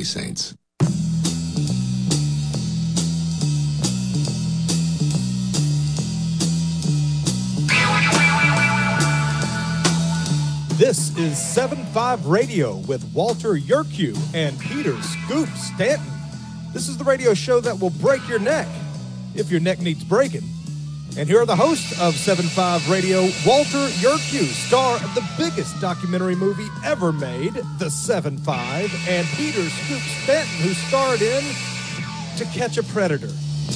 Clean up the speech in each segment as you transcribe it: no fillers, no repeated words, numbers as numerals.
Saints. This is 7-5 Radio with Walter Yerkew and Peter Scoop Stanton. This is the radio show that will break your neck, if your neck needs breaking. And here are the hosts of 7-5 Radio, Walter Yerkew, star of the biggest documentary movie ever made, The 7-5, and Peter Scoop Stanton, who starred in To Catch a Predator.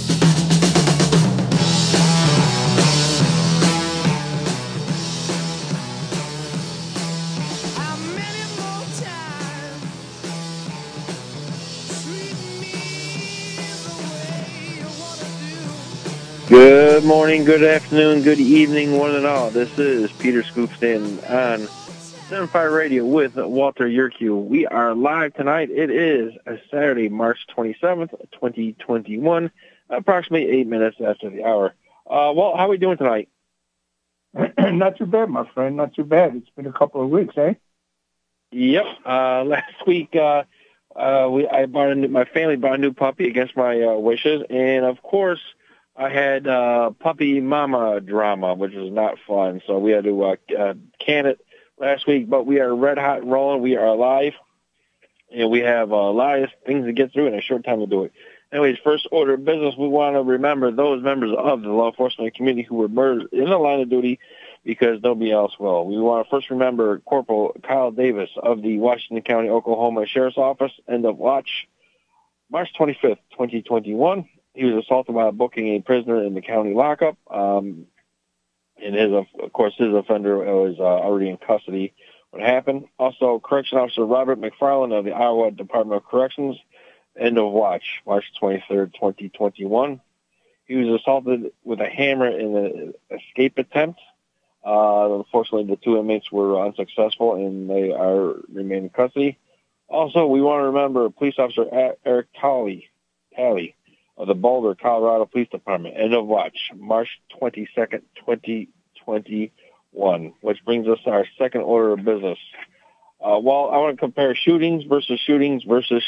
Good morning, good afternoon, good evening, one and all. This is Peter Scoop Stanton on 7-5 Radio with Walter Yerkew. We are live tonight. It is a Saturday, March 27th, 2021, approximately 8 minutes after the hour. Well, how are we doing tonight? Not too bad, my friend. Not too bad. It's been a couple of weeks, eh? Yep. Last week, my family bought a new puppy against my wishes, and of course, I had puppy mama drama, which is not fun. So we had to can it last week, but we are red hot and rolling. We are alive, and we have a lot of things to get through in a short time to do it. Anyways, first order of business, we want to remember those members of the law enforcement community who were murdered in the line of duty because nobody else will. We want to first remember Corporal Kyle Davis of the Washington County, Oklahoma Sheriff's Office, end of watch, March 25th, 2021. He was assaulted while booking a prisoner in the county lockup. And his offender was already in custody when it happened. Also, Correction Officer Robert McFarland of the Iowa Department of Corrections, end of watch, March 23rd, 2021. He was assaulted with a hammer in an escape attempt. Unfortunately, the two inmates were unsuccessful, and they remain in custody. Also, we want to remember Police Officer Eric Talley of the Boulder, Colorado Police Department, end of watch, March 22nd, 2021, which brings us to our second order of business. I want to compare shootings versus shootings.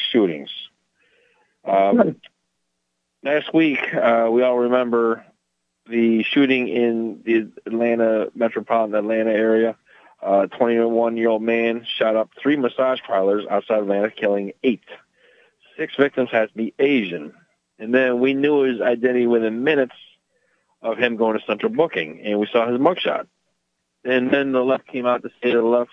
Last week, we all remember the shooting in the metropolitan Atlanta area. A 21-year-old man shot up 3 massage parlors outside Atlanta, killing 8. 6 victims had to be Asian. And then we knew his identity within minutes of him going to central booking, and we saw his mugshot. And then the left came out to say the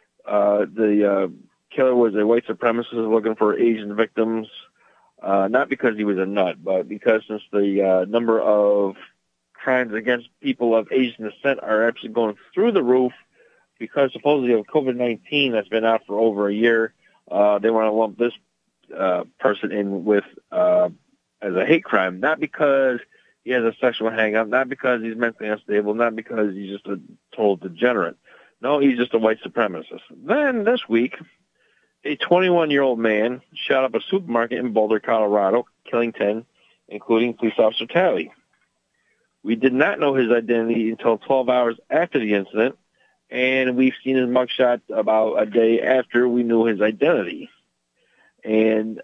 killer was a white supremacist looking for Asian victims, not because he was a nut, but because since the number of crimes against people of Asian descent are actually going through the roof because supposedly of COVID-19 that's been out for over a year, they want to lump this person in with as a hate crime, not because he has a sexual hang-up, not because he's mentally unstable, not because he's just a total degenerate. No, he's just a white supremacist. Then this week, a 21-year-old man shot up a supermarket in Boulder, Colorado, killing 10, including Police Officer Talley. We did not know his identity until 12 hours after the incident, and we've seen his mugshot about a day after we knew his identity. And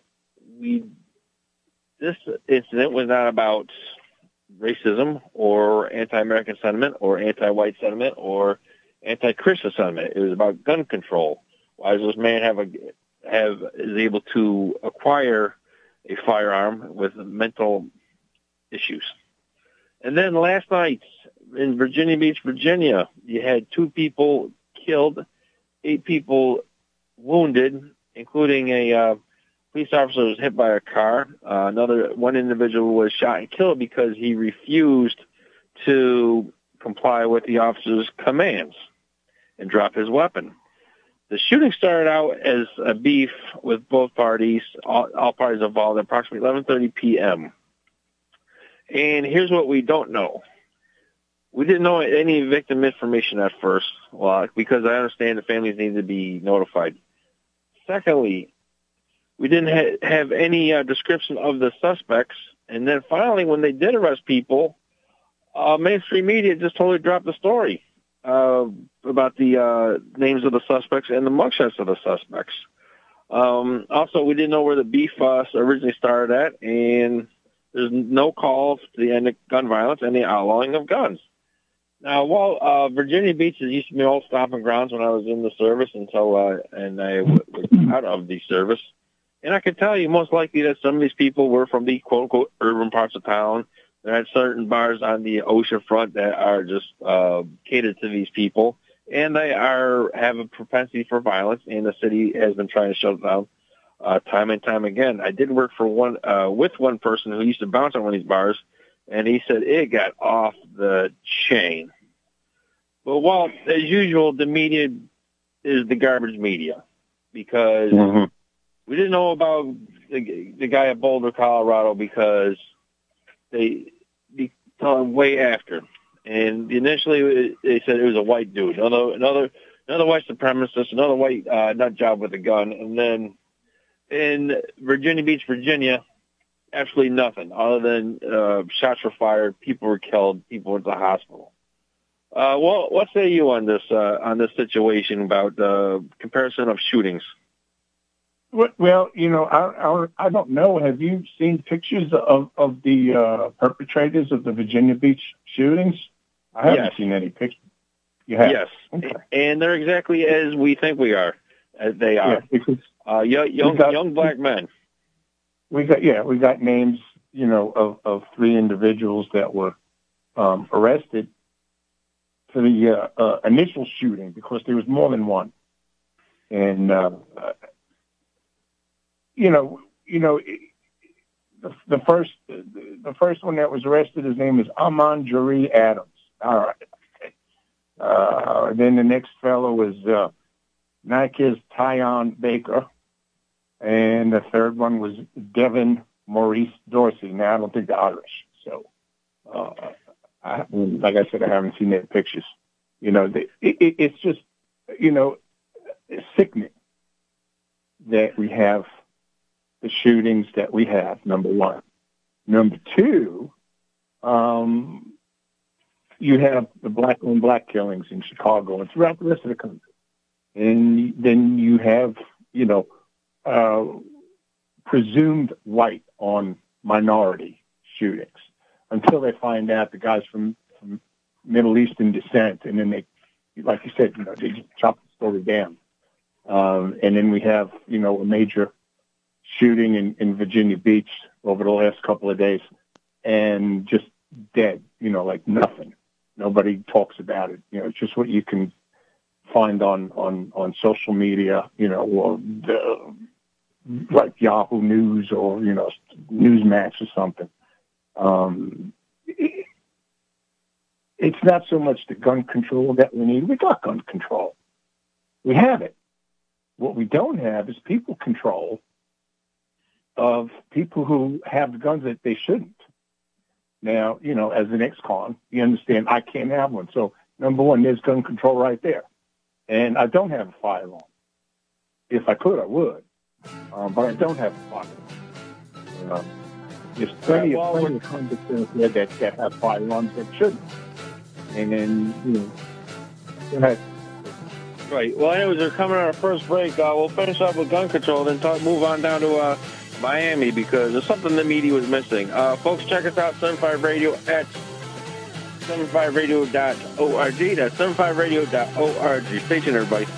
this incident was not about racism or anti-American sentiment or anti-white sentiment or anti-Christian sentiment. It was about gun control. Why does this man is able to acquire a firearm with mental issues? And then last night in Virginia Beach, Virginia, you had 2 people killed, 8 people wounded, including a police officer was hit by a car. One individual was shot and killed because he refused to comply with the officer's commands and drop his weapon. The shooting started out as a beef with both parties, all parties involved, at approximately 11:30 p.m. And here's what we don't know. We didn't know any victim information at first, because I understand the families need to be notified. Secondly, we didn't have any description of the suspects. And then finally, when they did arrest people, mainstream media just totally dropped the story about the names of the suspects and the mugshots of the suspects. Also, we didn't know where the beef originally started at, and there's no call to the end of gun violence and the outlawing of guns. Now, while Virginia Beach used to be old stomping grounds when I was in the service until and I was out of the service, and I can tell you most likely that some of these people were from the quote-unquote urban parts of town. There are certain bars on the ocean front that are just catered to these people, and they have a propensity for violence, and the city has been trying to shut it down time and time again. I did work for with one person who used to bounce on one of these bars, and he said it got off the chain. But while, as usual, the media is the garbage media, because we didn't know about the guy at Boulder, Colorado, because they tell him way after. And initially they said it was a white dude, another white supremacist, another white nut job with a gun. And then in Virginia Beach, Virginia, absolutely nothing other than shots were fired, people were killed, people went to the hospital. Well, what say you on this situation about the comparison of shootings? Well, I don't know. Have you seen pictures of the perpetrators of the Virginia Beach shootings? I haven't seen any pictures. You have? Yes. Okay. And they're exactly as we think as they are. Yeah, because young black men. We got names, of three individuals that were arrested for the initial shooting, because there was more than one. And the first one that was arrested, his name is Ahmaud Jaree Adams. All right. Then the next fellow was Nikiz Tyon Baker, and the third one was Devin Maurice Dorsey. Now, I don't think they're Irish, so like I said, I haven't seen their pictures. It's just it's sickening that we have the shootings that we have, number one. Number two, you have the black-on-black killings in Chicago and throughout the rest of the country. And then you have, presumed white on minority shootings until they find out the guy's from Middle Eastern descent. And then they, like you said, they just chop the story down. And then we have, a major shooting in Virginia Beach over the last couple of days, and just dead, like nothing. Nobody talks about it. It's just what you can find on social media, or like Yahoo News or, Newsmax or something. It's not so much the gun control that we need. We got gun control. We have it. What we don't have is people control of people who have guns that they shouldn't. Now, as an ex-con, you understand I can't have one. So, number one, there's gun control right there. And I don't have a firearm. If I could, I would. But I don't have a firearm. There's plenty of convicts there that have firearms that shouldn't. And then, go ahead. Right. Well, anyways, we're coming on our first break. We'll finish up with gun control, then move on down to Miami, because there's something the media was missing. Folks, check us out, 75 Radio at 75radio.org. That's 75radio.org. Stay tuned, everybody.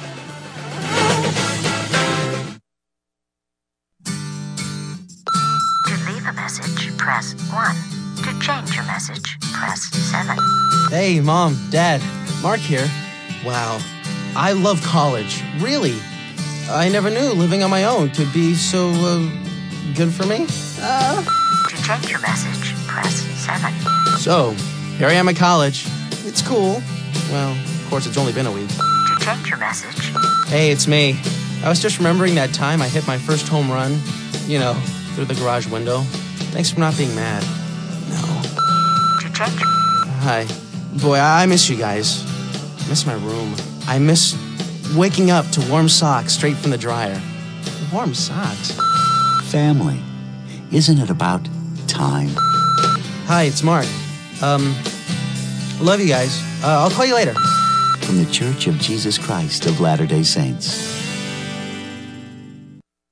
To leave a message, press 1. To change your message, press 7. Hey, Mom, Dad, Mark here. Wow, I love college. Really. I never knew living on my own could be so, good for me. To change your message, press 7. So, here I am at college. It's cool. Well, of course, it's only been a week. To change your message. Hey, it's me. I was just remembering that time I hit my first home run, through the garage window. Thanks for not being mad. No. To change. Hi. Boy, I miss you guys. I miss my room. I miss waking up to warm socks straight from the dryer. Warm socks? Family. Isn't it about time? Hi, it's Mark. Love you guys. I'll call you later. From the Church of Jesus Christ of Latter-day Saints.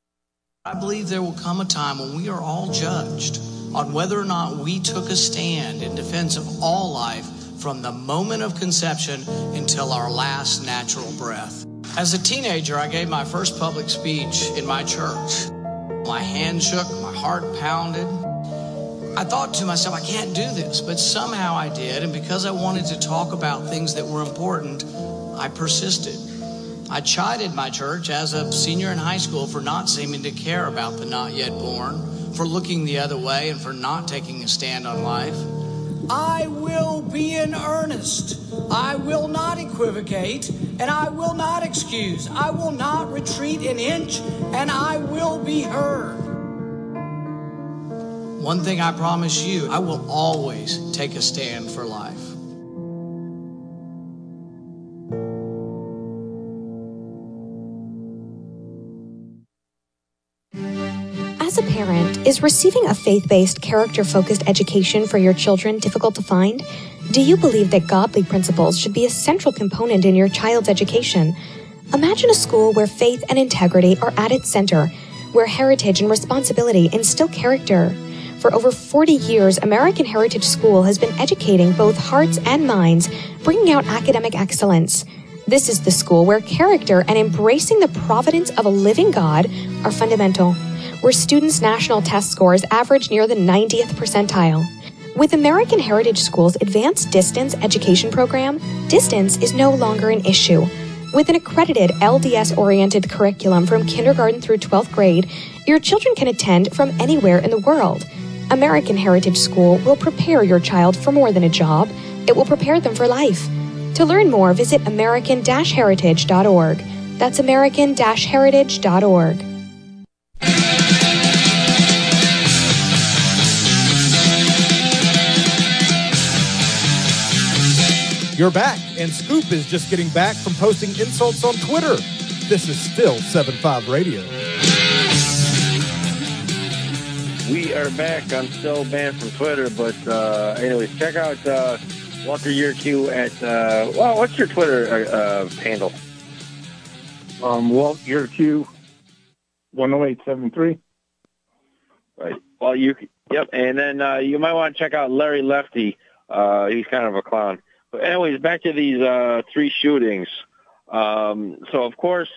believe there will come a time when we are all judged on whether or not we took a stand in defense of all life from the moment of conception until our last natural breath. As a teenager, I gave my first public speech in my church. My hand shook, my heart pounded. I thought to myself, I can't do this, but somehow I did, and because I wanted to talk about things that were important, I persisted. I chided my church as a senior in high school for not seeming to care about the not yet born, for looking the other way, and for not taking a stand on life. I will be in earnest. I will not equivocate, and I will not excuse. I will not retreat an inch, and I will be heard. One thing I promise you, I will always take a stand for life. As a parent, is receiving a faith-based, character-focused education for your children difficult to find? Do you believe that godly principles should be a central component in your child's education? Imagine a school where faith and integrity are at its center, where heritage and responsibility instill character. For over 40 years, American Heritage School has been educating both hearts and minds, bringing out academic excellence. This is the school where character and embracing the providence of a living God are fundamental, where students' national test scores average near the 90th percentile. With American Heritage School's advanced distance education program, distance is no longer an issue. With an accredited LDS-oriented curriculum from kindergarten through 12th grade, your children can attend from anywhere in the world. American Heritage School will prepare your child for more than a job. It will prepare them for life. To learn more, visit american-heritage.org. That's american-heritage.org. You're back, and Scoop is just getting back from posting insults on Twitter. This is still 7.5 Radio. We are back. I'm still banned from Twitter, but anyways, check out Walter Yerkew at, what's your Twitter handle? Walt Yerkew 10873. Right. Well, yep. And then you might want to check out Larry Lefty. He's kind of a clown. But anyways, back to these 3 shootings. So, of course,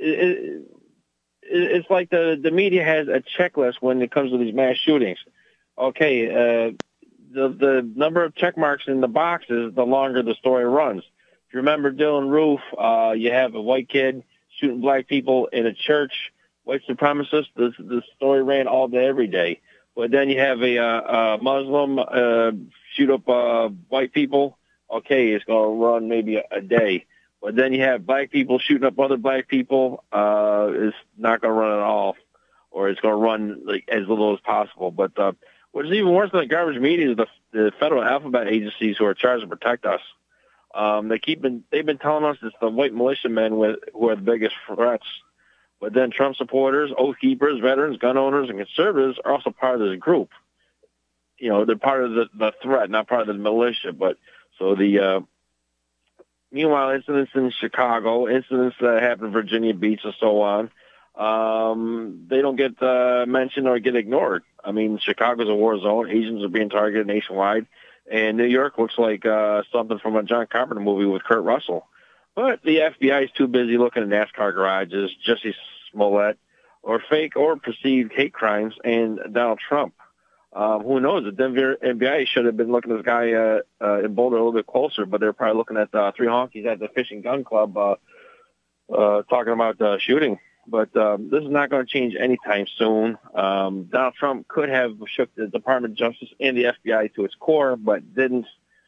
it's like the media has a checklist when it comes to these mass shootings. Okay, the number of check marks in the boxes, the longer the story runs. If you remember Dylan Roof, you have a white kid shooting black people in a church, white supremacist. The story ran all day, every day. But then you have a Muslim shoot up white people. Okay, it's going to run maybe a day. But then you have black people shooting up other black people. It's not going to run at all, or it's going to run like as little as possible. But what's even worse than the garbage media is the federal alphabet agencies who are charged to protect us. They've been telling us it's the white militiamen who are the biggest threats. But then Trump supporters, Oath Keepers, veterans, gun owners, and conservatives are also part of this group. You know, they're part of the threat, not part of the militia. But so meanwhile, incidents in Chicago, incidents that happen in Virginia Beach, and so on, they don't get mentioned or get ignored. I mean, Chicago's a war zone. Asians are being targeted nationwide. And New York looks like something from a John Carpenter movie with Kurt Russell. But the FBI is too busy looking at NASCAR garages, Jussie Smollett, or fake or perceived hate crimes, and Donald Trump. Who knows? The Denver FBI should have been looking at this guy in Boulder a little bit closer, but they're probably looking at 3 honkies at the Fishing Gun Club talking about shooting. But this is not going to change anytime soon. Donald Trump could have shook the Department of Justice and the FBI to its core, but didn't.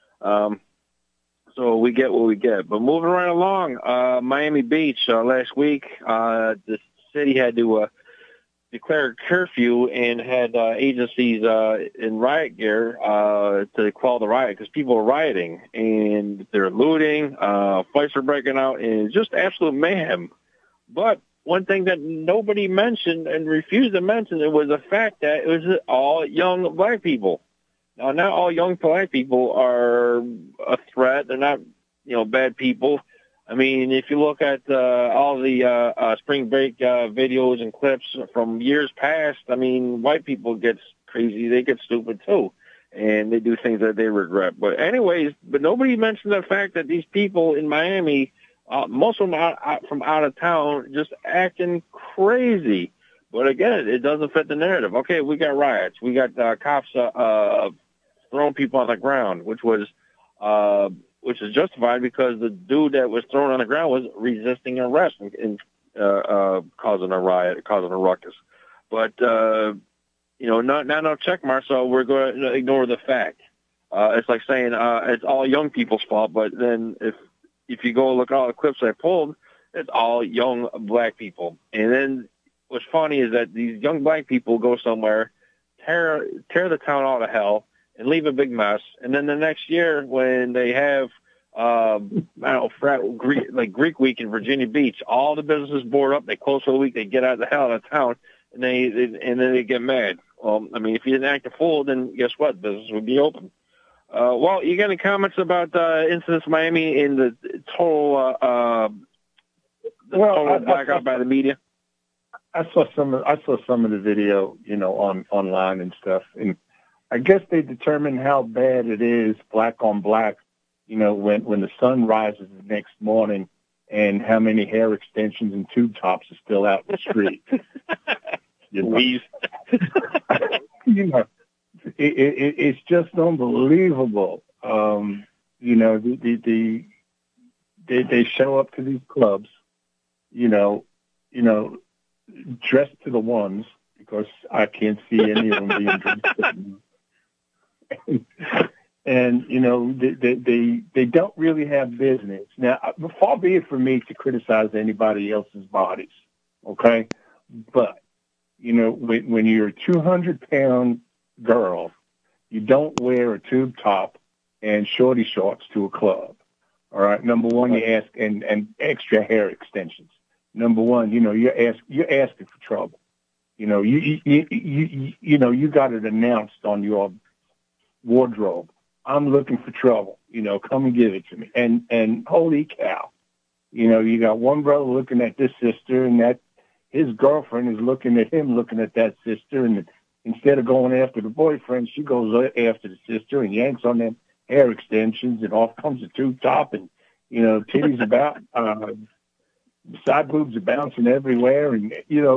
So we get what we get. But moving right along, Miami Beach last week, the city had to declare a curfew and had agencies in riot gear to quell the riot because people were rioting and they're looting, fights were breaking out, and just absolute mayhem. But one thing that nobody mentioned and refused to mention it was the fact that it was all young black people. Now, not all young black people are a threat. They're not, bad people. I mean, if you look at all the spring break videos and clips from years past, I mean, white people get crazy. They get stupid, too. And they do things that they regret. But anyways, but nobody mentioned the fact that these people in Miami, most of them from out of town, just acting crazy. But again, it doesn't fit the narrative. Okay, we got riots. We got cops throwing people on the ground, which is justified because the dude that was thrown on the ground was resisting arrest and causing a riot, causing a ruckus. But not no check mark, so we're going to ignore the fact. It's like saying it's all young people's fault, but then if you go look at all the clips I pulled, it's all young black people. And then what's funny is that these young black people go somewhere, tear the town all to hell, and leave a big mess. And then the next year when they have Greek Week in Virginia Beach, all the businesses board up, they close for the week, they get out of the hell out of town, and then they get mad. Well, I mean, if you didn't act a fool, then guess what? Business would be open. Well, you got any comments about incidents in Miami and the total blackout by the media? I saw some of the video, online and stuff, and I guess they determine how bad it is, black on black, when the sun rises the next morning, and how many hair extensions and tube tops are still out in the street. It's just unbelievable. They show up to these clubs, dressed to the ones, because I can't see any of them being dressed. And they don't really have business. Now, far be it for me to criticize anybody else's bodies, okay? But when you're a 200-pound girl, you don't wear a tube top and shorty shorts to a club. All right. Number one, you ask and extra hair extensions. Number one, you're asking for trouble. You got it announced on your wardrobe. I'm looking for trouble. Come and give it to me. And holy cow, you got one brother looking at this sister, and that his girlfriend is looking at him, looking at that sister, and instead of going after the boyfriend, she goes after the sister and yanks on them hair extensions, and off comes the tube top, and titties about, side boobs are bouncing everywhere, and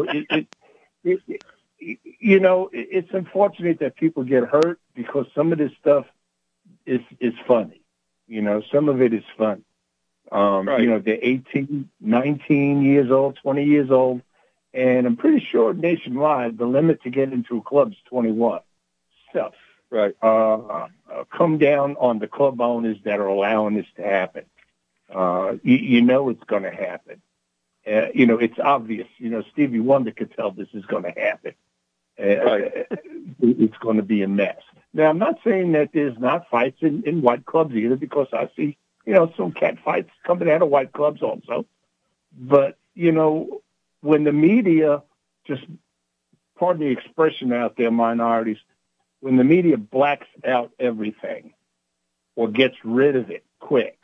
it's unfortunate that people get hurt because some of this stuff is funny. Some of it is fun. Right. They're 18, 19 years old, 20 years old, and I'm pretty sure nationwide the limit to get into a club is 21. So, right. Come down on the club owners that are allowing this to happen. It's going to happen. It's obvious. Stevie Wonder could tell this is going to happen. Right. It's going to be a mess. Now, I'm not saying that there's not fights in white clubs either, because I see, some cat fights coming out of white clubs also. But, when the media, just pardon the expression out there, minorities, when the media blacks out everything or gets rid of it quick,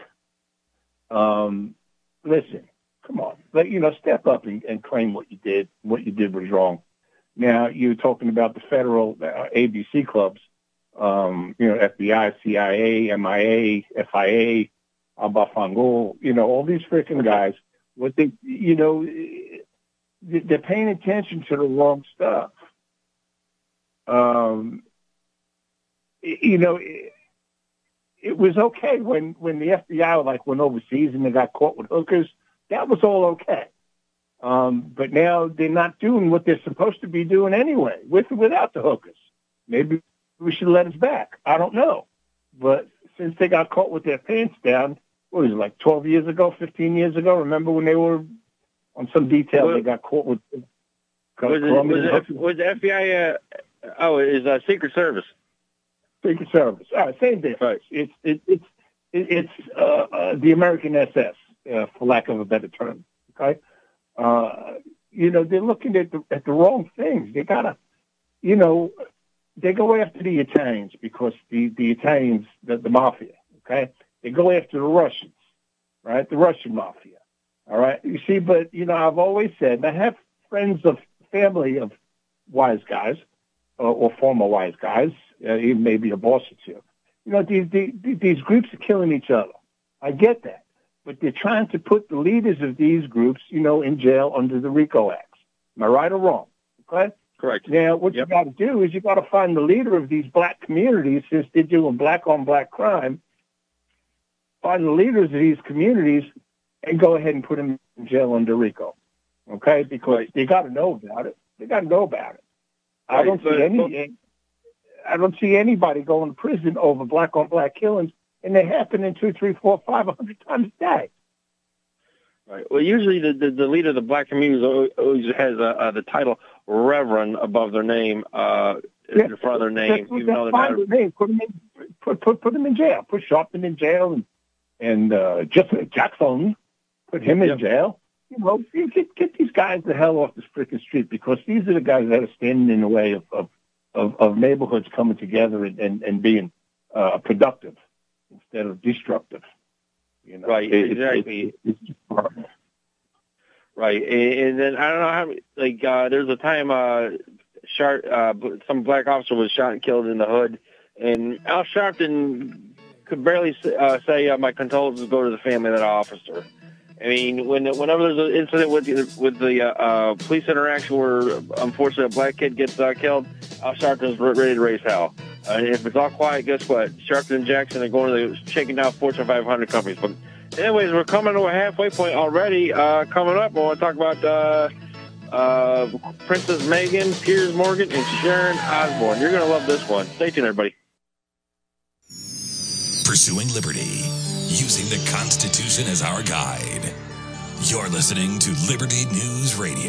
listen, come on, step up and claim what you did. What you did was wrong. Now, you're talking about the federal ABC clubs, FBI, CIA, MIA, FIA, Abafangul, all these freaking guys. What they, they're paying attention to the wrong stuff. It was okay when the FBI went overseas and they got caught with hookers. That was all okay. But now they're not doing what they're supposed to be doing anyway, with or without the hookers. Maybe we should let us back. I don't know. But since they got caught with their pants down, what was it, like 12 years ago, 15 years ago? Remember when they were on some detail, they got caught with... Was the FBI... it's a Secret Service. Secret Service. All right, same difference. Right. It's the American SS, for lack of a better term. Okay, they're looking at the wrong things. They gotta, they go after the Italians because the Italians, the mafia. Okay, they go after the Russians right? The Russian mafia, all right? You see, but, I've always said, and I have friends of family of wise guys or former wise guys, even maybe a boss or two. These groups are killing each other. I get that. But they're trying to put the leaders of these groups, in jail under the RICO Acts. Am I right or wrong? Okay? Correct. Now, what you got to do is you got to find the leader of these black communities, since they're doing black-on-black crime, find the leaders of these communities and go ahead and put them in jail under RICO. Okay? Because they got to know about it. They got to know about it. I don't see anybody going to prison over black-on-black killings, and they happen in 2, 3, 4, 500 times a day. Right. Well, usually the leader of the black community always has the title Reverend above their name, in front of their name. Even though they're not... Put them in jail. Put Sharpton in jail, and Jackson, put him in jail. You get these guys the hell off this freaking street, because these are the guys that are standing in the way of neighborhoods coming together and being productive instead of destructive. Right, exactly. It's just horrible. Right, and then I don't know how. There's a time some black officer was shot and killed in the hood, and Al Sharpton could barely say my condolences go to the family of that officer. I mean, whenever there's an incident with the police interaction where unfortunately a black kid gets killed, Al Sharpton's ready to raise hell. And if it's all quiet, guess what? Sharpton and Jackson are going to shaking down Fortune 500 companies. But anyways, we're coming to a halfway point already. Coming up, I want to talk about Princess Meghan, Piers Morgan, and Sharon Osbourne. You're going to love this one. Stay tuned, everybody. Pursuing liberty, using the Constitution as our guide. You're listening to Liberty News Radio.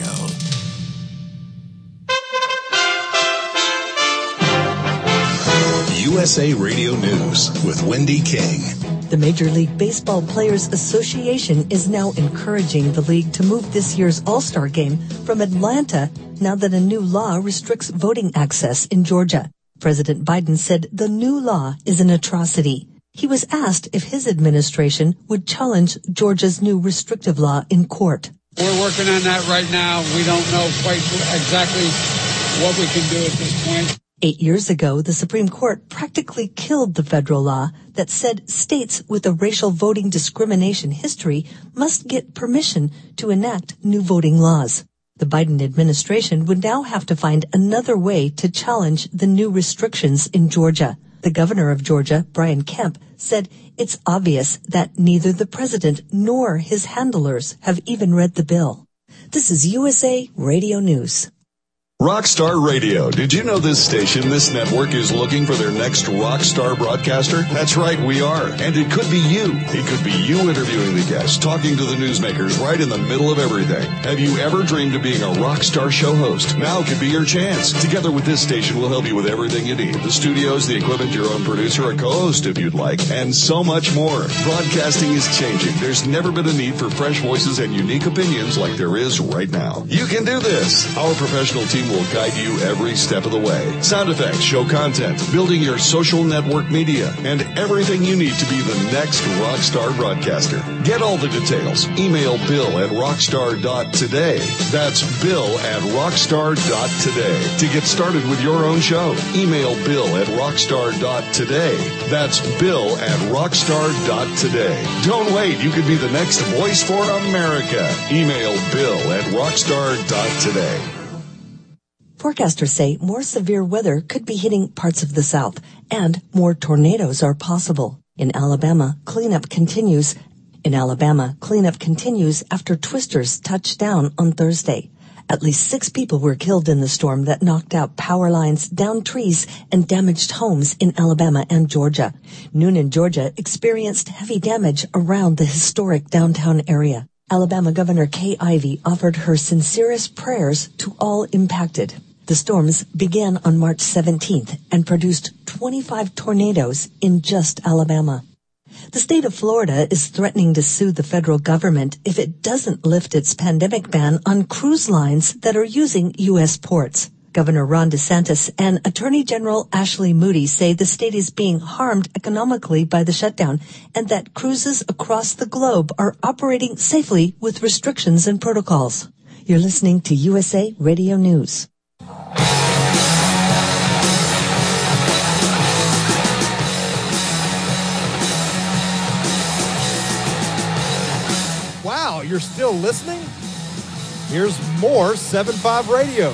USA Radio News with Wendy King. The Major League Baseball Players Association is now encouraging the league to move this year's All-Star Game from Atlanta now that a new law restricts voting access in Georgia. President Biden said the new law is an atrocity. He was asked if his administration would challenge Georgia's new restrictive law in court. We're working on that right now. We don't know quite exactly what we can do at this point. 8 years ago, the Supreme Court practically killed the federal law that said states with a racial voting discrimination history must get permission to enact new voting laws. The Biden administration would now have to find another way to challenge the new restrictions in Georgia. The governor of Georgia, Brian Kemp, said it's obvious that neither the president nor his handlers have even read the bill. This is USA Radio News. Rockstar Radio. Did you know this station, this network, is looking for their next rockstar broadcaster? That's right, we are. And it could be you. It could be you interviewing the guests, talking to the newsmakers right in the middle of everything. Have you ever dreamed of being a rockstar show host? Now could be your chance. Together with this station, we'll help you with everything you need. The studios, the equipment, your own producer, a co-host if you'd like, and so much more. Broadcasting is changing. There's never been a need for fresh voices and unique opinions like there is right now. You can do this. Our professional team will guide you every step of the way. Sound effects, show content, building your social network media, and everything you need to be the next rockstar broadcaster. Get all the details. Email bill@rockstar.today. That's bill@rockstar.today. To get started with your own show, email bill@rockstar.today. That's bill@rockstar.today. Don't wait. You could be the next voice for America. Email bill@rockstar.today. Forecasters say more severe weather could be hitting parts of the South, and more tornadoes are possible. In Alabama, cleanup continues after twisters touched down on Thursday. At least 6 people were killed in the storm that knocked out power lines, downed trees, and damaged homes in Alabama and Georgia. Noonan, Georgia, experienced heavy damage around the historic downtown area. Alabama Governor Kay Ivey offered her sincerest prayers to all impacted. The storms began on March 17th and produced 25 tornadoes in just Alabama. The state of Florida is threatening to sue the federal government if it doesn't lift its pandemic ban on cruise lines that are using U.S. ports. Governor Ron DeSantis and Attorney General Ashley Moody say the state is being harmed economically by the shutdown and that cruises across the globe are operating safely with restrictions and protocols. You're listening to USA Radio News. Wow, you're still listening? Here's more 7.5 Radio.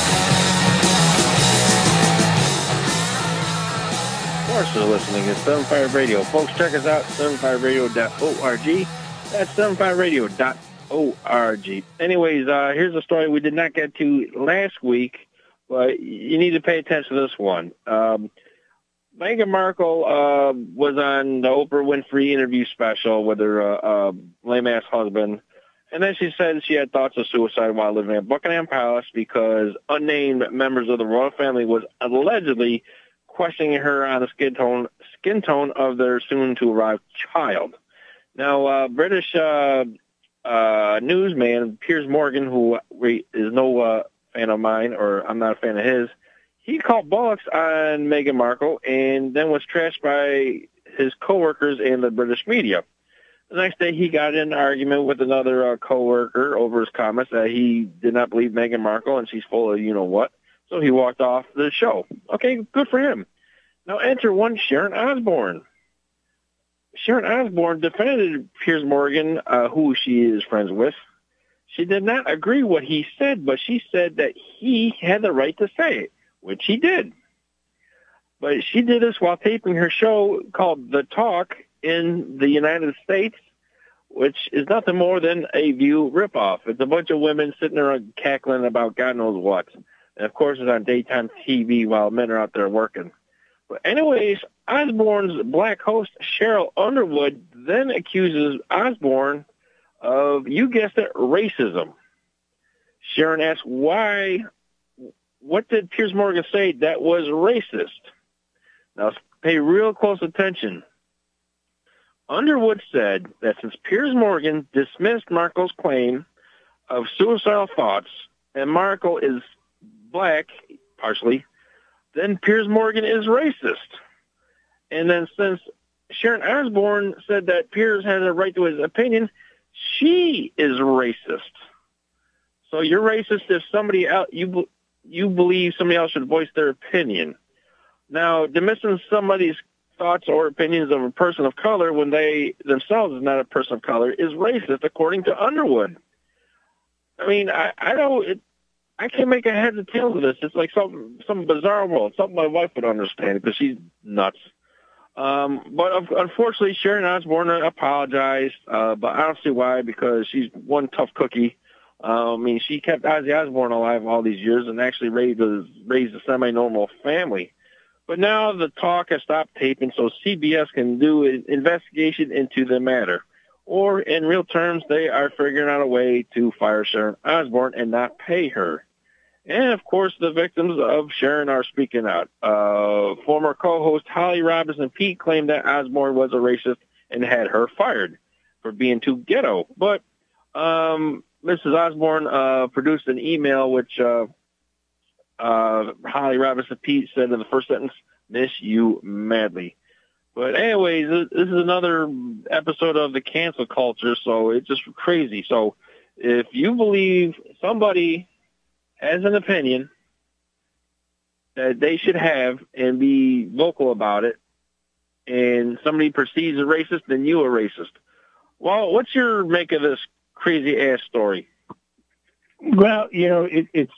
Of course you're listening to 7.5 Radio. Folks, check us out, 75radio.org. That's 75radio.org. Anyways, here's a story we did not get to last week, but you need to pay attention to this one. Meghan Markle was on the Oprah Winfrey interview special with her lame-ass husband, and then she said she had thoughts of suicide while living at Buckingham Palace because unnamed members of the royal family was allegedly questioning her on the skin tone of their soon-to-arrive child. Now, British newsman Piers Morgan, who is no fan of mine, or I'm not a fan of his, he called bollocks on Meghan Markle and then was trashed by his coworkers in the British media. The next day, he got in an argument with another coworker over his comments that he did not believe Meghan Markle and she's full of you-know-what. So he walked off the show. Okay, good for him. Now enter one Sharon Osbourne. Sharon Osbourne defended Piers Morgan, who she is friends with. She did not agree what he said, but she said that he had the right to say it, which he did. But she did this while taping her show called The Talk in the United States, which is nothing more than a View ripoff. It's a bunch of women sitting there cackling about God knows what. And, of course, it's on daytime TV while men are out there working. But anyways, Osbourne's black host, Cheryl Underwood, then accuses Osbourne of, you guessed it, racism. Sharon asks, why? What did Piers Morgan say that was racist? Now, pay real close attention. Underwood said that since Piers Morgan dismissed Markle's claim of suicidal thoughts, and Markle is black, partially, then Piers Morgan is racist. And then since Sharon Osbourne said that Piers has a right to his opinion, she is racist. So you're racist if somebody else, you believe somebody else should voice their opinion. Now, dismissing somebody's thoughts or opinions of a person of color when they themselves is not a person of color is racist, according to Underwood. I mean, I can't make a heads or tails of this. It's like some bizarre world, something my wife would understand because she's nuts. But unfortunately, Sharon Osbourne apologized, but I don't see why, because she's one tough cookie. I mean, she kept Ozzy Osbourne alive all these years and actually raised a semi-normal family. But now the Talk has stopped taping, so CBS can do an investigation into the matter. Or, in real terms, they are figuring out a way to fire Sharon Osbourne and not pay her. And, of course, the victims of Sharon are speaking out. Former co-host Holly Robinson Peete claimed that Osbourne was a racist and had her fired for being too ghetto. But Mrs. Osbourne produced an email which Holly Robinson Peete said in the first sentence, "Miss you madly." But anyways, this is another episode of the cancel culture, so it's just crazy. So if you believe somebody has an opinion that they should have and be vocal about it, and somebody perceives a racist, then you are racist. Well, what's your make of this crazy-ass story? Well, it's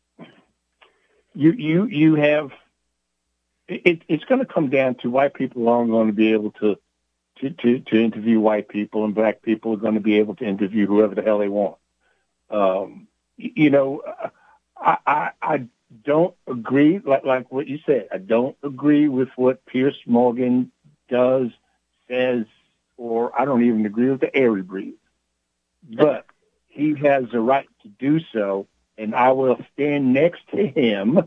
you have it's going to come down to white people aren't going to be able to interview white people, and black people are going to be able to interview whoever the hell they want. I don't agree, like what you said. I don't agree with what Piers Morgan does, says, or I don't even agree with the air he breathes. But he has the right to do so, and I will stand next to him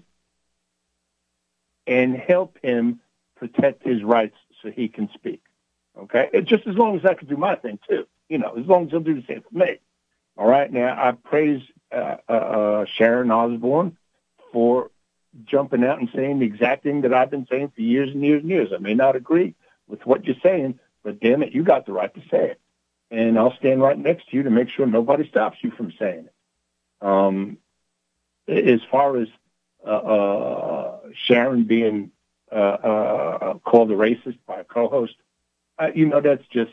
and help him protect his rights so he can speak. Okay? It's just as long as I can do my thing, too. As long as he'll do the same for me. All right? Now, I praise Sharon Osbourne for jumping out and saying the exact thing that I've been saying for years and years and years. I may not agree with what you're saying, but damn it, you got the right to say it. And I'll stand right next to you to make sure nobody stops you from saying it. As far as Sharon being called a racist by a co-host, that's just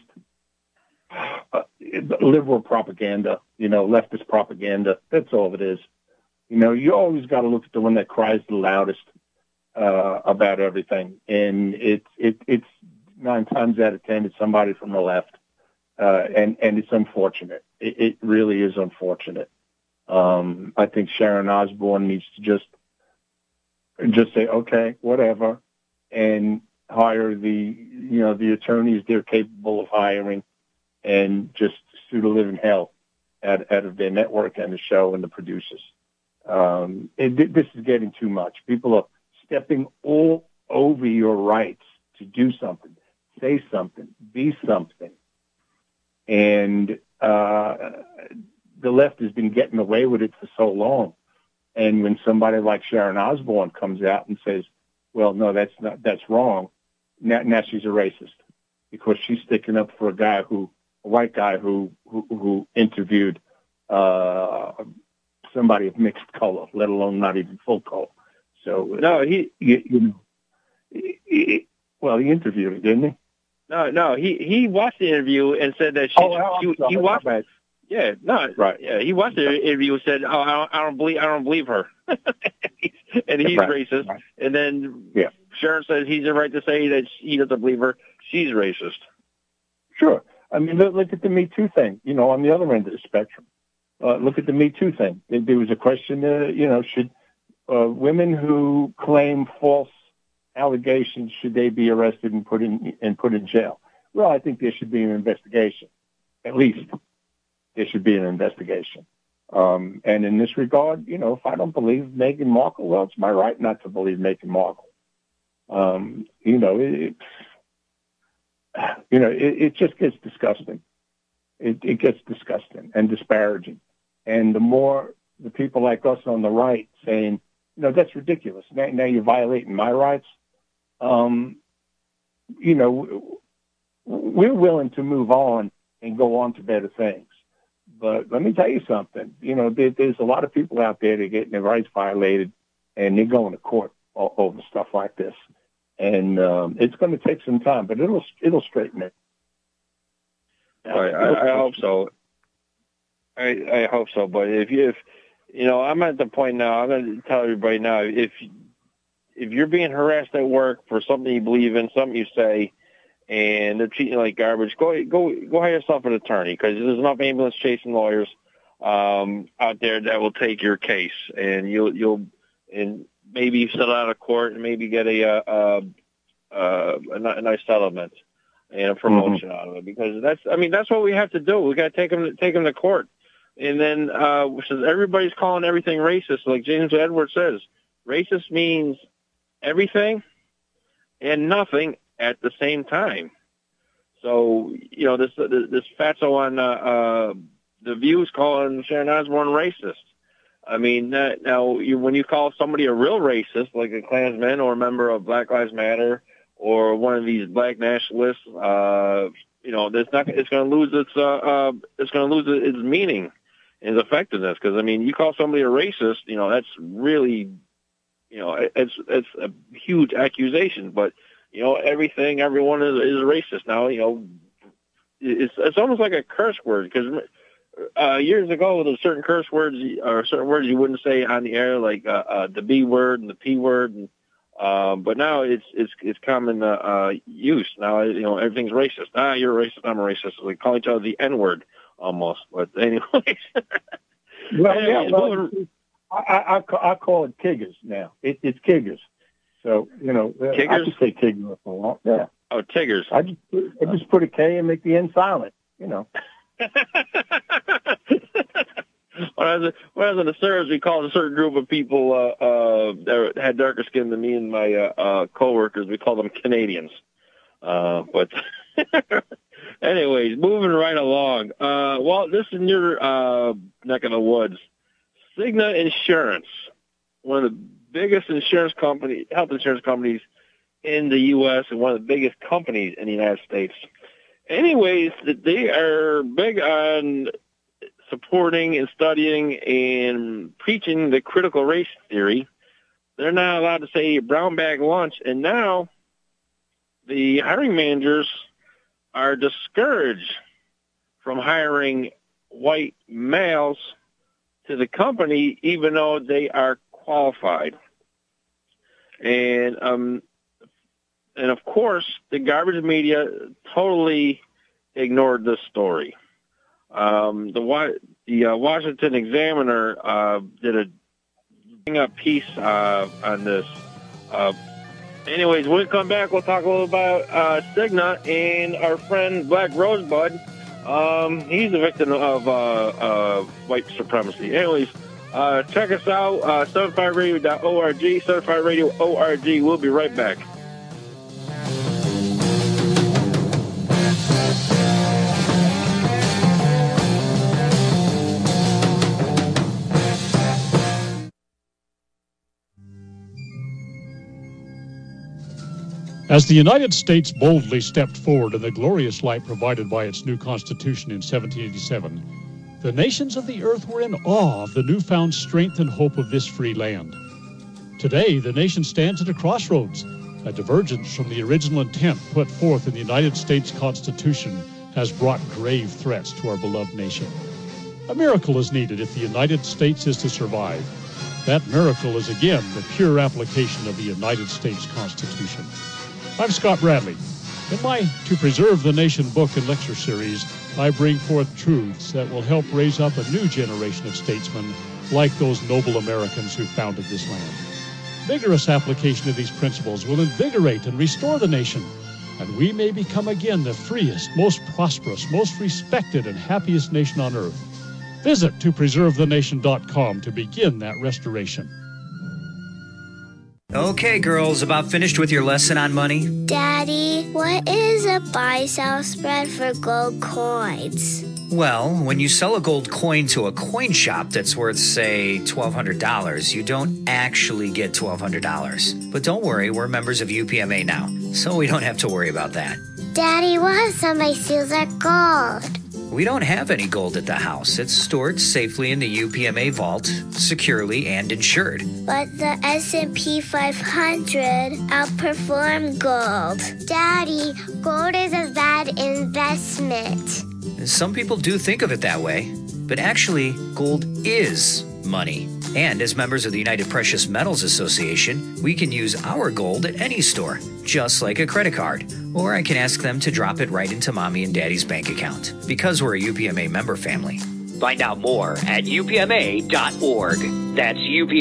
liberal propaganda, leftist propaganda. That's all it is. You always got to look at the one that cries the loudest about everything, and it's 9 times out of 10 it's somebody from the left, and it's unfortunate. It really is unfortunate. I think Sharon Osbourne needs to just say, okay, whatever, and hire the attorneys they're capable of hiring, and just sue the living hell out of their network and the show and the producers. This is getting too much. People are stepping all over your rights to do something, say something, be something. And the left has been getting away with it for so long. And when somebody like Sharon Osbourne comes out and says, well, no, that's wrong, now she's a racist because she's sticking up for a white guy who interviewed somebody of mixed color, let alone not even full color. So no, he interviewed her, didn't he? No, he watched the interview and said that he watched. Yeah, no, right. Yeah, he watched the interview and said, "Oh, I don't believe her," and he's racist. Right. And then Sharon says he's the right to say that he doesn't believe her. She's racist. Sure. I mean, look at the Me Too thing. On the other end of the spectrum, look at the Me Too thing. There was a question. Should women who claim false allegations, should they be arrested and put in jail? Well, I think there should be an investigation. At least there should be an investigation. And in this regard, if I don't believe Meghan Markle, well, it's my right not to believe Meghan Markle. It just gets disgusting. It gets disgusting and disparaging. And the more the people like us on the right saying, that's ridiculous. Now you're violating my rights. We're willing to move on and go on to better things. But let me tell you something. There's a lot of people out there that are getting their rights violated, and they're going to court over stuff like this. And it's going to take some time, but it'll straighten it. I hope so. I hope so. But if I'm at the point now. I'm going to tell everybody now. If you're being harassed at work for something you believe in, something you say, and they're treating you like garbage, go hire yourself an attorney, because there's enough ambulance chasing lawyers out there that will take your case, and you'll maybe settle out of court and maybe get a nice settlement and a promotion out of it, because that's what we have to do. We got to take them to court, and then since everybody's calling everything racist, like James Edwards says, racist means everything and nothing at the same time. So, this fatso on The View's calling Sharon Osbourne racist. I mean, when you call somebody a real racist, like a Klansman or a member of Black Lives Matter or one of these black nationalists, it's going to lose its meaning and its effectiveness. Because you call somebody a racist, that's really, it's a huge accusation. But everyone is racist now. It's almost like a curse word, because years ago there's certain curse words or certain words you wouldn't say on the air, like the B word and the P word, and but now it's common use. Now everything's racist. You're a racist, I'm a racist. We call each other the N word almost. But anyways, I call it kiggers now. It's kiggers. So, Kiggers? I just say Tigger for a while. Yeah. Oh, Tiggers. I just put a K and make the N silent, When I was in the service, we called a certain group of people that had darker skin than me and my coworkers. We called them Canadians. But anyways, moving right along. Walt, this is in your neck of the woods. Cigna Insurance one of the biggest health insurance companies in the U.S. and one of the biggest companies in the United States. Anyways, they are big on supporting and studying and preaching the critical race theory. They're not allowed to say brown bag lunch, and now the hiring managers are discouraged from hiring white males to the company, even though they are qualified. And of course, the garbage media totally ignored this story. The Washington Examiner did a piece on this. Anyways, when we come back, we'll talk a little about Cigna and our friend Black Rosebud. He's a victim of white supremacy. Anyways, check us out, 75radio.org, 75radio.org. We'll be right back. As the United States boldly stepped forward in the glorious light provided by its new Constitution in 1787, the nations of the earth were in awe of the newfound strength and hope of this free land. Today, the nation stands at a crossroads. A divergence from the original intent put forth in the United States Constitution has brought grave threats to our beloved nation. A miracle is needed if the United States is to survive. That miracle is again the pure application of the United States Constitution. I'm Scott Bradley. In my To Preserve the Nation book and lecture series, I bring forth truths that will help raise up a new generation of statesmen like those noble Americans who founded this land. Vigorous application of these principles will invigorate and restore the nation, and we may become again the freest, most prosperous, most respected, and happiest nation on earth. Visit topreservethenation.com to begin that restoration. Okay, girls, about finished with your lesson on money? Daddy, what is a buy-sell spread for gold coins? Well, when you sell a gold coin to a coin shop that's worth, say, $1,200, you don't actually get $1,200. But don't worry, we're members of UPMA now, so we don't have to worry about that. Daddy, what if somebody steals our gold? We don't have any gold at the house. It's stored safely in the UPMA vault, securely and insured. But the S&P 500 outperformed gold. Daddy, gold is a bad investment. Some people do think of it that way, but actually, gold is money. And as members of the United Precious Metals Association, we can use our gold at any store, just like a credit card. Or I can ask them to drop it right into Mommy and Daddy's bank account, because we're a UPMA member family. Find out more at upma.org. That's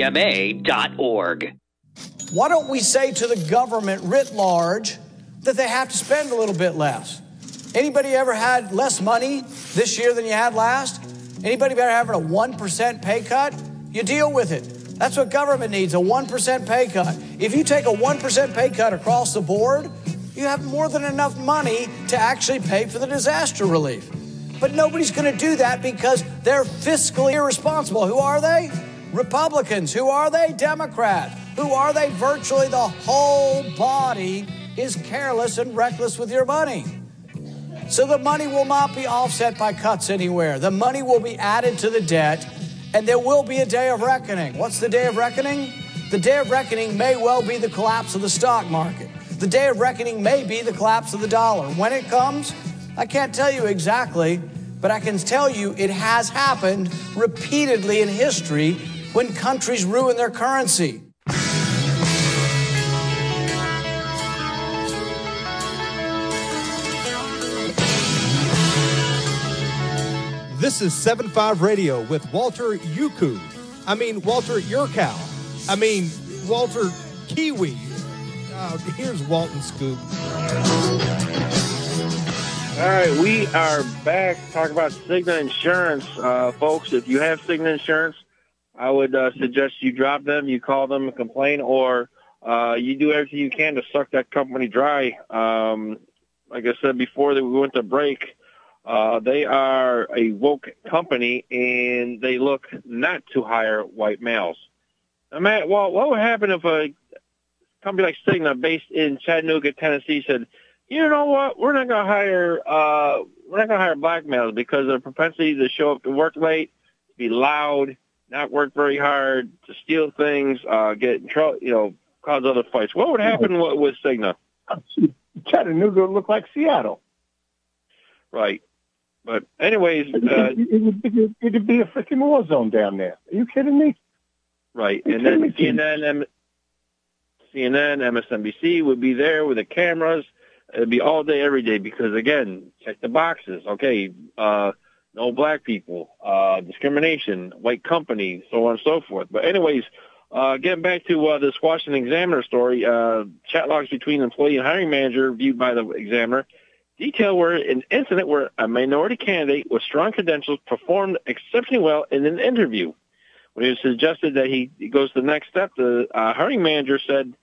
upma.org. Why don't we say to the government writ large that they have to spend a little bit less? Anybody ever had less money this year than you had last? Anybody ever having a 1% pay cut? You deal with it. That's what government needs, a 1% pay cut. If you take a 1% pay cut across the board, you have more than enough money to actually pay for the disaster relief. But nobody's going to do that because they're fiscally irresponsible. Who are they? Republicans. Who are they? Democrats. Who are they? Virtually the whole body is careless and reckless with your money. So the money will not be offset by cuts anywhere. The money will be added to the debt, and there will be a day of reckoning. What's the day of reckoning? The day of reckoning may well be the collapse of the stock market. The day of reckoning may be the collapse of the dollar. When it comes, I can't tell you exactly, but I can tell you it has happened repeatedly in history when countries ruin their currency. This is 7.5 Radio with Walter Yuku. Walter Yurkow. Walter Kiwi. Here's Walton Scoop. All right, we are back talking about Cigna Insurance. Folks, if you have Cigna Insurance, I would suggest you drop them, you call them and complain, or you do everything you can to suck that company dry. Like I said before that we went to break, they are a woke company, and they look not to hire white males. Matt, well, what would happen if a company like Cigna, based in Chattanooga, Tennessee, said, "You know what? We're not going to hire black males because of their propensity to show up to work late, to be loud, not work very hard, to steal things, get in trouble, cause other fights." What would happen with Cigna? Chattanooga would look like Seattle. Right. But anyways, it'd be a freaking war zone down there. Are you kidding me? Right. And then CNN, MSNBC would be there with the cameras. It'd be all day, every day, because, again, check the boxes. Okay, no black people, discrimination, white company, so on and so forth. But anyways, getting back to this Washington Examiner story, chat logs between employee and hiring manager viewed by the Examiner detail where an incident where a minority candidate with strong credentials performed exceptionally well in an interview. When it was suggested that he goes to the next step, the hiring manager said,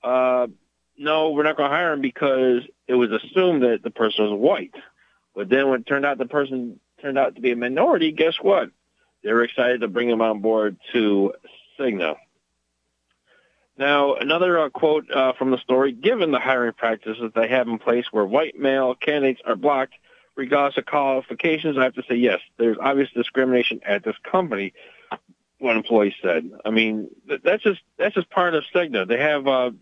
no, we're not going to hire him because it was assumed that the person was white. But then when it turned out the person turned out to be a minority, guess what? They were excited to bring him on board to Cigna. Now, another quote from the story, given the hiring practices they have in place where white male candidates are blocked, regardless of qualifications, I have to say, yes, there's obvious discrimination at this company, one employee said. I mean, that's just part of Cigna. They have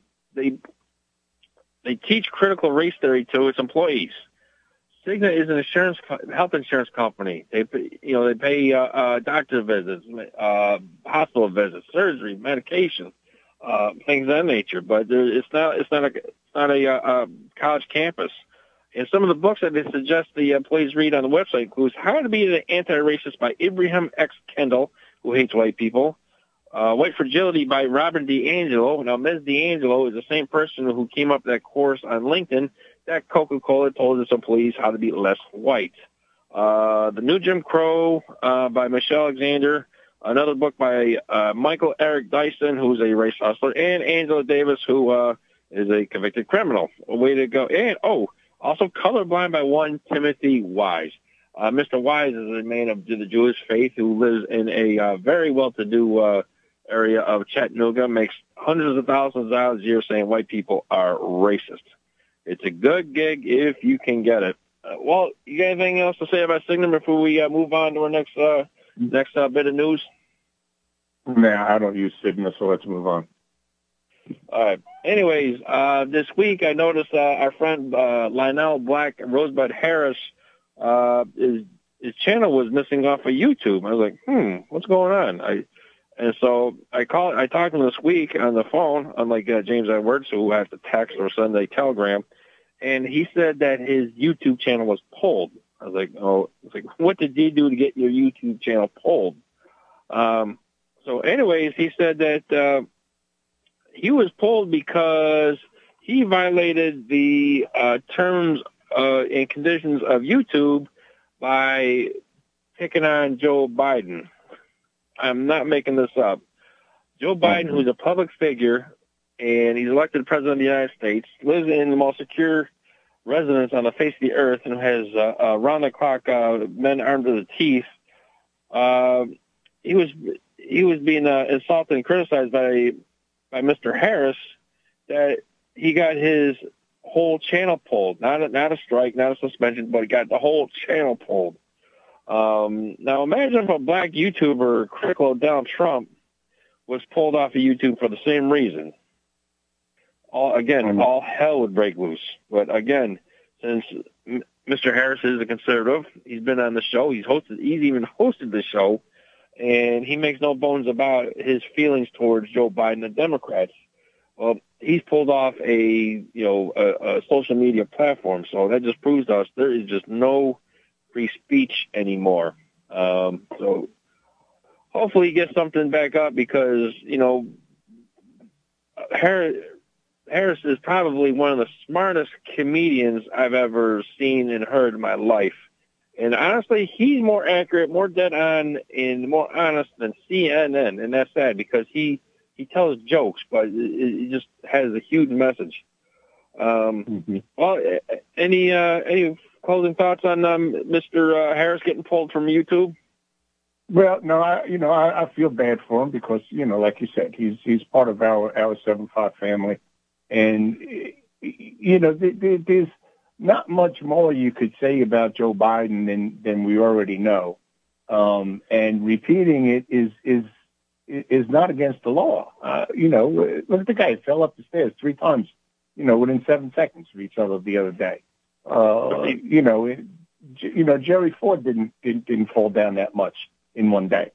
they teach critical race theory to its employees. Cigna is an health insurance company. They pay doctor visits, hospital visits, surgery, medication, things of that nature. But it's not a college campus. And some of the books that they suggest the employees read on the website includes How to Be an Anti-Racist by Abraham X. Kendall, who hates white people. White Fragility by Robin DiAngelo. Now, Ms. DiAngelo is the same person who came up with that course on LinkedIn that Coca-Cola told its employees how to be less white. The New Jim Crow by Michelle Alexander. Another book by Michael Eric Dyson, who's a race hustler, and Angela Davis, who is a convicted criminal. A way to go. And, also Colorblind by one Timothy Wise. Mr. Wise is a man of the Jewish faith who lives in a very well-to-do area of Chattanooga, makes hundreds of thousands of dollars a year saying white people are racist. It's a good gig if you can get it. Well, you got anything else to say about Cigna before we move on to our next bit of news? Nah, I don't use Cigna, so let's move on. All right. Anyways, this week I noticed our friend Lionel Black Rosebud Harris, his channel was missing off of YouTube. I was like, what's going on? So I talked to him this week on the phone, unlike James Edwards, who has to text or send a telegram, and he said that his YouTube channel was pulled. I was like, what did he do to get your YouTube channel pulled? So anyways, he said that he was pulled because he violated the terms and conditions of YouTube by picking on Joe Biden. I'm not making this up. Joe Biden, who's a public figure, and he's elected president of the United States, lives in the most secure residence on the face of the earth, and has round-the-clock men armed to the teeth. He was being insulted and criticized by Mr. Harris that he got his whole channel pulled. Not a strike, not a suspension, but he got the whole channel pulled. Now imagine if a black YouTuber critical of Donald Trump was pulled off of YouTube for the same reason. All hell would break loose. But again, since Mr. Harris is a conservative, he's been on the show, he's even hosted the show, and he makes no bones about his feelings towards Joe Biden and Democrats. Well, he's pulled off a social media platform, so that just proves to us there is just no free speech anymore. So hopefully he gets something back up, because Harris is probably one of the smartest comedians I've ever seen and heard in my life. And honestly, he's more accurate, more dead on, and more honest than CNN. And that's sad, because he tells jokes, but it just has a huge message. Well, any closing thoughts on Mr. Harris getting pulled from YouTube? Well, no, I feel bad for him because, like you said, he's part of our 7-5 family. And, there's not much more you could say about Joe Biden than we already know. And repeating it is not against the law. Look at the guy who fell up the stairs 3 times, within 7 seconds of each other the other day. Jerry Ford didn't fall down that much in one day.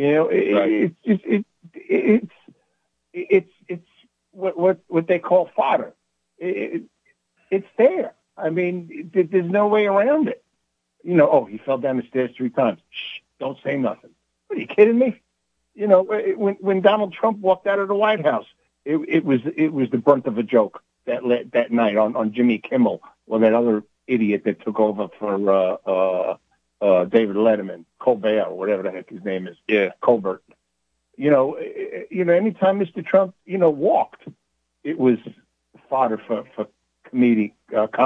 It's what they call fodder. It's there. I mean, there's no way around it. He fell down the stairs 3 times. Shh, don't say nothing. What, are you kidding me? When Donald Trump walked out of the White House, it was the brunt of a joke that night on Jimmy Kimmel or that other idiot that took over for David Letterman, Colbert, or whatever the heck his name is. Yeah, Colbert. Anytime Mr. Trump, walked, it was fodder for comedy.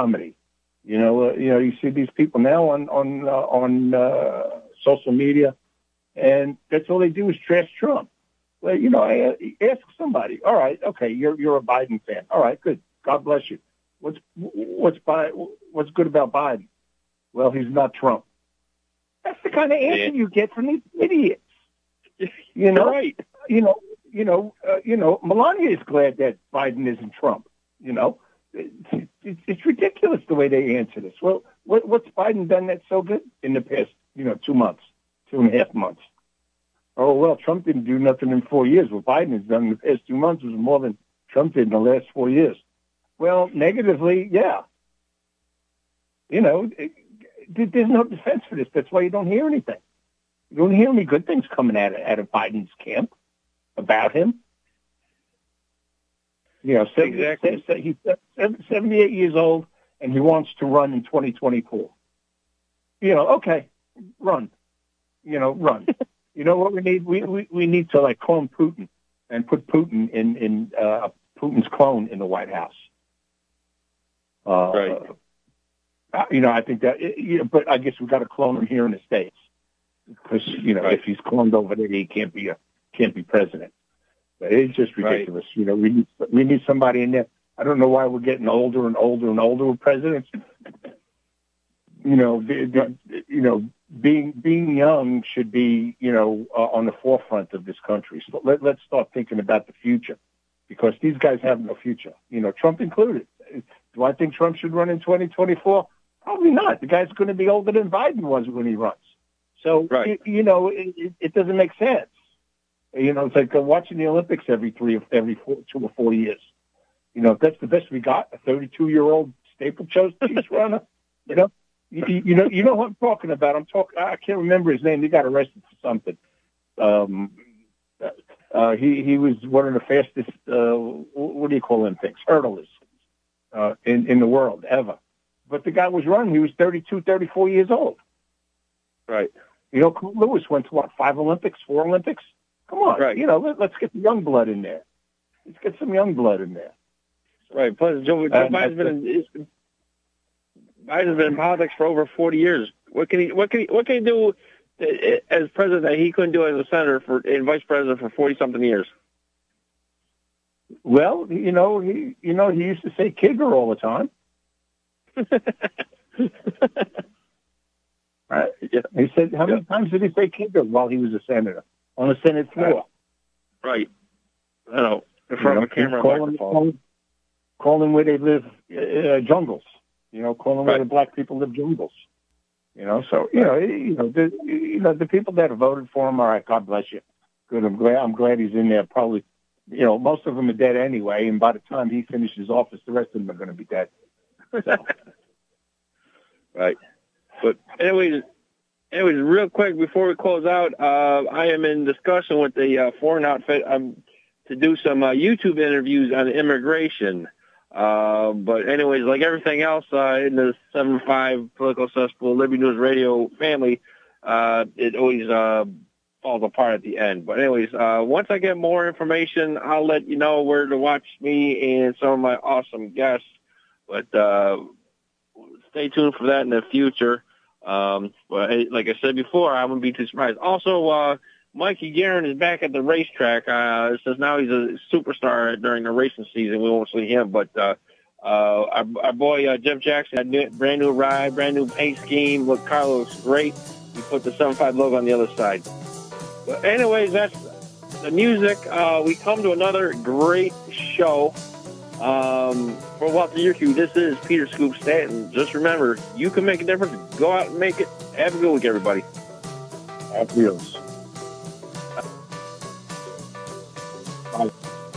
You see these people now on social media, and that's all they do is trash Trump. Well, ask somebody. All right, okay, you're a Biden fan. All right, good. God bless you. What's good about Biden? Well, he's not Trump. That's the kind of answer you get from these idiots. Right? Melania is glad that Biden isn't Trump. It's ridiculous the way they answer this. Well, what's Biden done that's so good in the past, 2 months, 2.5 months? Oh, well, Trump didn't do nothing in 4 years. What Biden has done in the past 2 months was more than Trump did in the last 4 years. Well, negatively, yeah. There's no defense for this. That's why you don't hear anything. You don't hear any good things coming out of Biden's camp about him. Exactly. He's 78 years old, and he wants to run in 2024. Okay, run. Run. You know what we need? We need to call him Putin and put Putin in Putin's clone in the White House. Right. I think that. But I guess we've got to clone him here in the States because if he's cloned over there, he can't be president. But it's just ridiculous. Right. We need somebody in there. I don't know why we're getting older and older and older presidents. Being young should be, on the forefront of this country. So let's start thinking about the future because these guys have no future, Trump included. Do I think Trump should run in 2024? Probably not. The guy's going to be older than Biden was when he runs. So, right. It doesn't make sense. It's like watching the Olympics every 2 or 4 years. If that's the best we got, a 32-year-old steeplechase runner, You know what I'm talking about. I can't remember his name. He got arrested for something. He was one of the fastest. What do you call them things? Hurdlers in the world ever. But the guy was running. He was 32, 34 years old. Right. Carl Lewis went to 5 Olympics, 4 Olympics. Come on. Right. Let's get the young blood in there. Let's get some young blood in there. Right. Plus, Joe Biden's been in politics for over 40 years. What can he do as president that he couldn't do as a senator and vice president for 40-something years? Well, he used to say "kidder" all the time. Right? Yeah. He said, how many times did he say "kidder" while he was a senator on the Senate floor? Right. I know. In front of a camera microphone. Calling where they live jungles. Calling where the black people live jungles. So the people that have voted for him, all right, God bless you. Good. I'm glad he's in there. Probably, most of them are dead anyway, and by the time he finishes office, the rest of them are going to be dead. So. Right. But anyways, real quick before we close out, I am in discussion with the foreign outfit to do some YouTube interviews on immigration. But anyways, like everything else in the 7-5 Political Cesspool Liberty News Radio family, it always falls apart at the end. But anyways, once I get more information, I'll let you know where to watch me and some of my awesome guests. But stay tuned for that in the future. But like I said before, I wouldn't be too surprised. Also, Mikey Guerin is back at the racetrack. Since now he's a superstar during the racing season, we won't see him. But our boy Jeff Jackson had a brand new ride, brand new paint scheme. Look, car looks great. He put the 7.5 logo on the other side. But anyways, that's the music. We come to another great show. For Walter Yerkew, this is Peter Scoop Stanton. Just remember, you can make a difference. Go out and make it. Have a good week, everybody. Adios. Bye.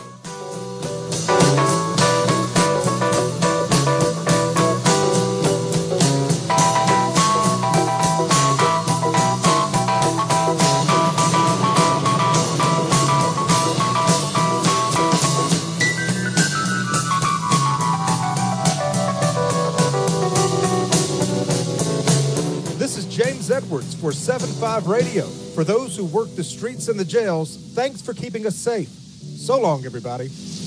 James Edwards for 7.5 Radio. For those who work the streets and the jails, thanks for keeping us safe. So long, everybody.